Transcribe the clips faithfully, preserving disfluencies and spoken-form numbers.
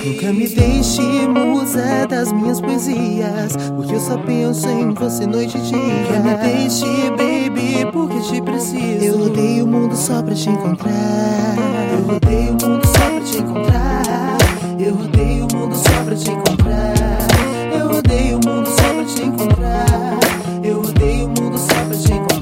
Nunca me deixe musa das minhas poesias, porque eu só penso em você noite e dia. Nunca me deixe, baby, porque te preciso. Eu rodei o mundo só pra te encontrar. Eu rodei o mundo só pra te encontrar. Eu rodei o mundo só pra te encontrar. Eu rodei o mundo só pra te encontrar. Eu rodei o mundo só pra te encontrar.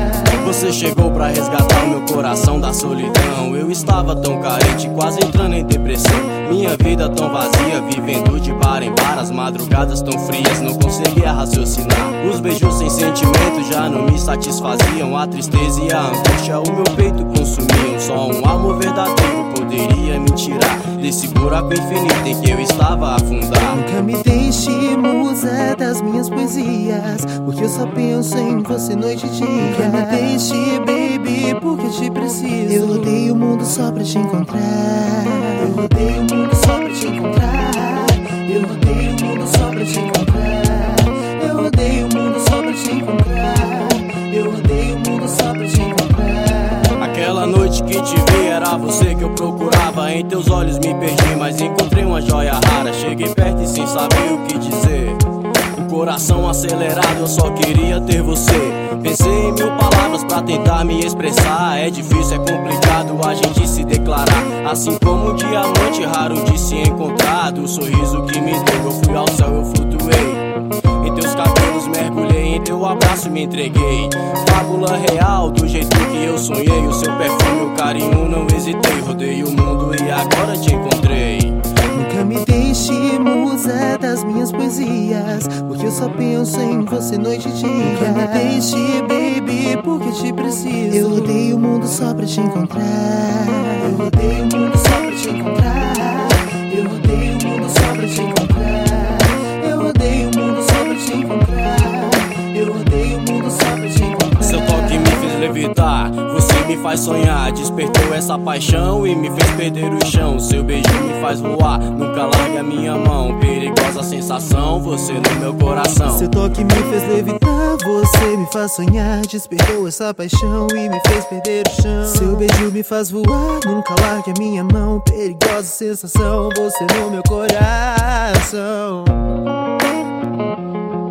Você chegou pra resgatar meu coração da solidão. Eu estava tão carente, quase entrando em depressão. Minha vida tão vazia, vivendo de bar em bar. As madrugadas tão frias, não conseguia raciocinar. Os beijos sem sentimento já não me satisfaziam. A tristeza e a angústia o meu peito consumiam. Só um amor verdadeiro poderia me tirar desse buraco infinito em que eu estava a afundar. Nunca me deixe musa das minhas poesias, porque eu só penso em você noite e dia. Nunca me deixe, baby, porque te preciso. Eu rodei o mundo só pra te encontrar. Eu rodei o mundo só pra te encontrar. Eu rodei o mundo só pra te encontrar. Eu rodei o mundo só pra te encontrar. Eu rodei o mundo só pra te encontrar. Aquela noite que te vi era você que eu procurava. Em teus olhos me perdi, mas encontrei uma joia rara. Cheguei perto e sem saber o que dizer. O coração acelerado, eu só queria ter você. Pensei em mil palavras pra tentar me expressar. É difícil, é complicado a gente se declarar. Assim como um diamante raro de se encontrar. Do sorriso que me deu, eu fui ao céu, eu flutuei. Em teus cabelos mergulhei, em teu abraço me entreguei. Fábula real, do jeito que eu sonhei. O seu perfume, o carinho, não hesitei. Rodei o mundo e agora te encontrei. Nunca me deixe musa das minhas poesias, porque eu só penso em você noite e dia. Nunca me deixe, baby, porque te preciso. Eu rodei o mundo só pra te encontrar. Eu rodei o mundo só pra te encontrar. Eu rodei o mundo só pra te encontrar. Eu rodei o mundo só pra te encontrar. Eu rodei o mundo só pra te encontrar. Seu toque me fez levitar, você me faz sonhar. Despertou essa paixão e me fez perder o chão. Seu beijo me faz voar, nunca largue a minha mão. Perigosa sensação, você no meu coração. Seu toque me fez levitar, você me faz sonhar. Despertou essa paixão e me fez perder o chão. Seu beijo me faz voar, nunca largue a minha mão. Perigosa sensação, você no meu coração.